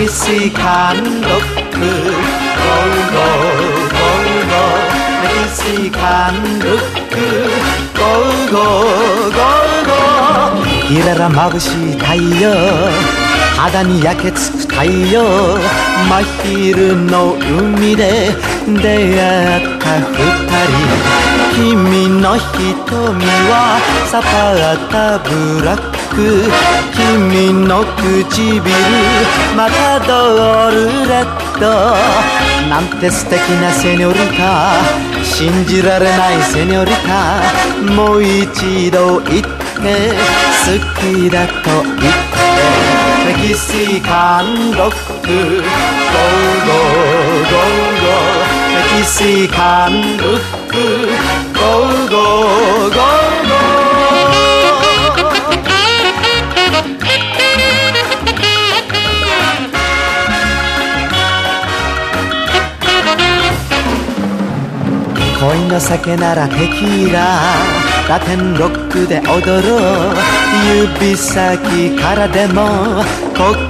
멕시칸 로크 고고 고고 멕시칸 로크 고고 고고 길에라 마부시 타이어肌に焼けつく太陽真昼の海で出会った二人君の瞳はサパータブラック君の唇マタドールレッドなんて素敵なセニョリタ信じられないセニョリタもう一度言って好きだと言って멕시칸 로크 고고 고고 멕시칸 로크 고고 고고恋の酒ならテキーララテンロックで踊ろう指先からでも